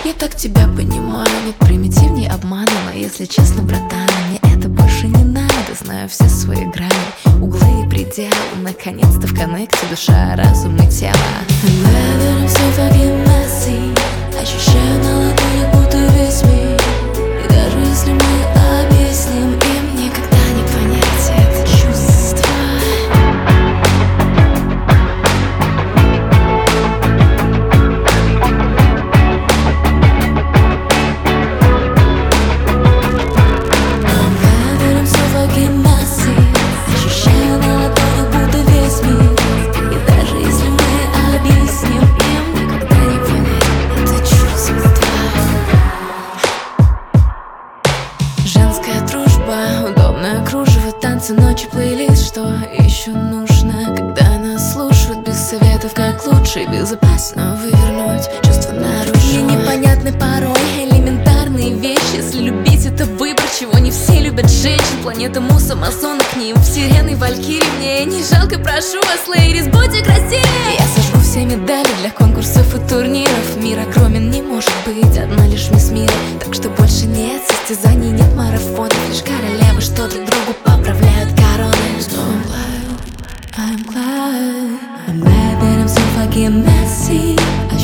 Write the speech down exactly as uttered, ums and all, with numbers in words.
не так тебя понимаю, нет примитивней обмана. Но если честно, братан, мне это больше не надо. Знаю все свои грани, углы и пределы. Наконец-то в коннекте душа, разум и тело. I'm so fucking messy. Ощущаю на ладони, будто весь мир. И даже если мы объясним, им никогда не понять это чувство. I'm so fucking messy. Ощущаю на ладони, будто весь мир. И даже если мы объясним, им никогда не понять это чувство. Женская дружба, удобное кружево, танцы, ночи, плейлист. Что еще нужно, когда нас слушают? Без советов, как лучше и безопасно вывернуть чувства наружу. Мне непонятны порой элементарные вещи. Если любить, это выбор, чего не все любят женщин. Планета мусс, амазонок, к ним вселенной валькирии. Мне не жалко, прошу вас, лейдис, будьте красивее. Я сожгу все медали для конкурсов и турниров. Мир огромен, не может быть одна лишь мисс мира. Так что больше нет состязаний, нет марафонов. Лишь королевы, что друг другу поправляют короны. So I'm glad, I'm glad, I'm glad that I'm so fucking messy.